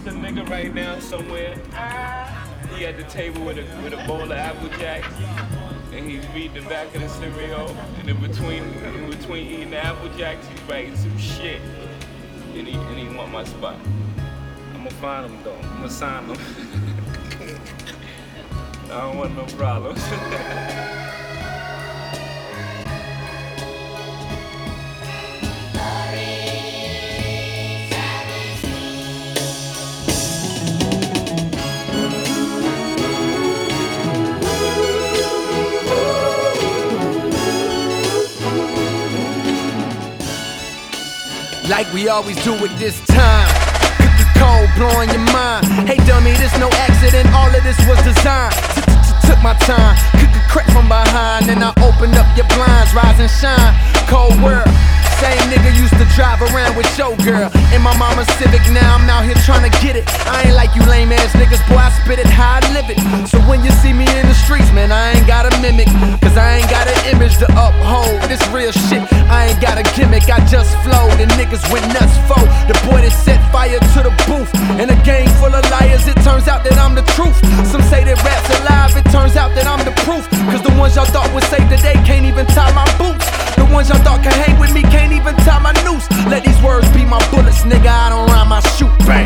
a nigga right now somewhere. He at the table with a bowl of Apple Jacks, and he's reading the back of the cereal. And in between eating the Apple Jacks, he's writing some shit. And he want my spot. I'm gonna find him though. I'm gonna sign him. I don't want no problems. Like we always do it this time. Cookie cold, blowing your mind. Hey dummy, this no accident, all of this was designed. Took my time, cook a crack from behind. Then I opened up your blinds, rise and shine. Cold world, same nigga used to drive around with your girl in my mama's Civic, now I'm out here trying to get it. I ain't like you lame ass niggas, boy, I spit it how I live it. So when you see me in the streets, man, I ain't gotta mimic, cause I ain't got an image to uphold. This real shit, I ain't got a gimmick, I just flowed and niggas went nuts for the boy that set fire to the booth. In a gang full of liars, it turns out that I'm the truth. Some say that rap's alive, it turns out that I'm the proof. Cause the ones y'all thought would save the day can't even tie my boots. The ones y'all thought could hang with me can't even tie my noose. Let these words be my bullets, nigga, I don't rhyme, I shoot, bang.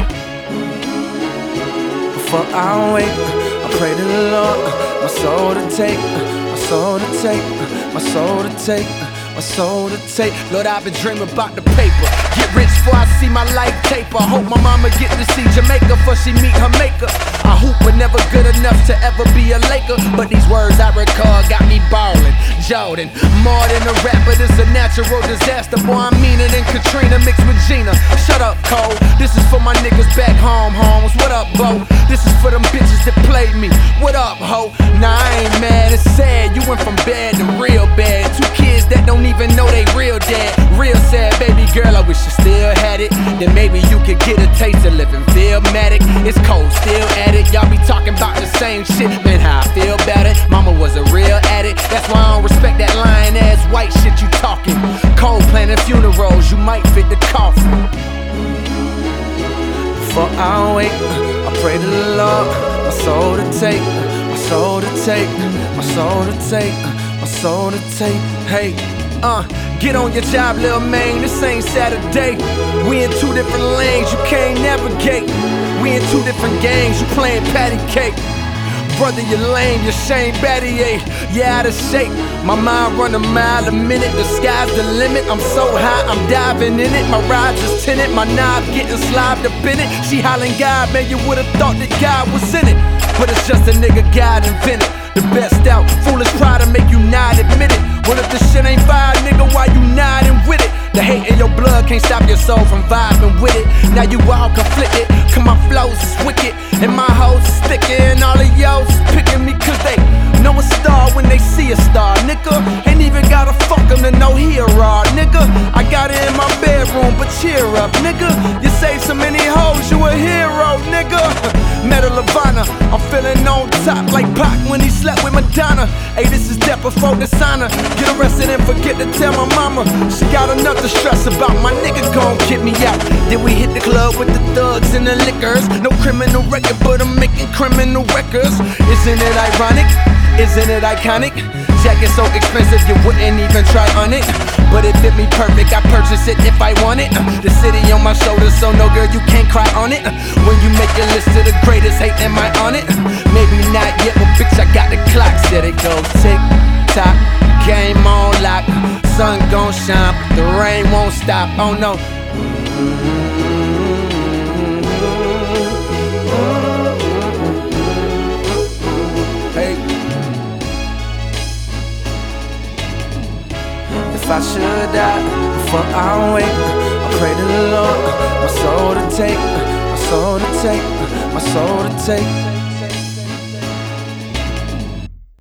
Before I wake, I pray to the Lord, my soul to take, my soul to take, my soul to take, my soul to take. Lord, I've been dreaming about the paper. Get rich before I see my life taper. Hope my mama get to see Jamaica before she meet her maker. I hoop but never good enough to ever be a Laker. But these words I recall got me ballin'. Jordan, more than a rapper, this a natural disaster. Boy, I'm meaner than Katrina mixed with Gina. Shut up, Cole. This is for my niggas back home, homes. What up, Bo? This is for them bitches that played me. What up, ho? Nah, I ain't mad, it's sad. You went from bad to real bad. Two kids that don't even know they real dad. Real sad, baby girl, I wish you still had it. Then maybe you could get a taste of living Philmatic. It's cold, still at it. Y'all be talking about the same shit. Man, how I feel about it. Mama was a real addict. That's why I don't respect that lying ass white shit you talking. Cold planning funerals, you might fit the coffin. Before I wake, I pray to the Lord, my soul to take, my soul to take, my soul to take, my soul to take. Hey, get on your job, little man, this ain't Saturday. We in two different lanes, you can't navigate. We in two different games, you playing patty cake. Brother, you're lame, you're Shane Battier, you're out of shape. My mind run a mile a minute, the sky's the limit. I'm so high, I'm diving in it. My ride's just tinted, my knob getting slobbed up in it. She hollering God, man, you would've thought that God was in it. But it's just a nigga God invented. The best out, foolish pride to make you not admit it. Well, if the shit ain't fire, nigga, why you nodding with it? The hate in your blood can't stop your soul from vibing with it. Now you all conflicted, cause my flows is wicked, and my hoes is thicker, and all of y'all is picking me cause they know a star when they see a star, nigga. Ain't even gotta fuck him to know he a raw, nigga. I got it in my bedroom, but cheer up, nigga. You saved so many hoes, you a hero, nigga. Medal of Honor, I'm feeling on top like Pac when he slept with Madonna. Hey, this is death before dishonor. Get arrested and forget to tell my mama. She got enough to stress about, my nigga gon' get me out. Then we hit the club with the thugs and the liquors. No criminal record, but I'm making criminal records. Isn't it ironic? Isn't it iconic? Jacket so expensive you wouldn't even try on it. But it fit me perfect, I purchase it if I want it. The city on my shoulders, so no girl you can't cry on it. When you make your list of the greatest, hey, am I on it? Maybe not yet, but bitch I got the clock. Said it goes tick tock, game on lock. Sun gon' shine, but the rain won't stop, oh no. Hey, if I should die before I wake, I pray to the Lord, my soul to take, my soul to take, my soul to take.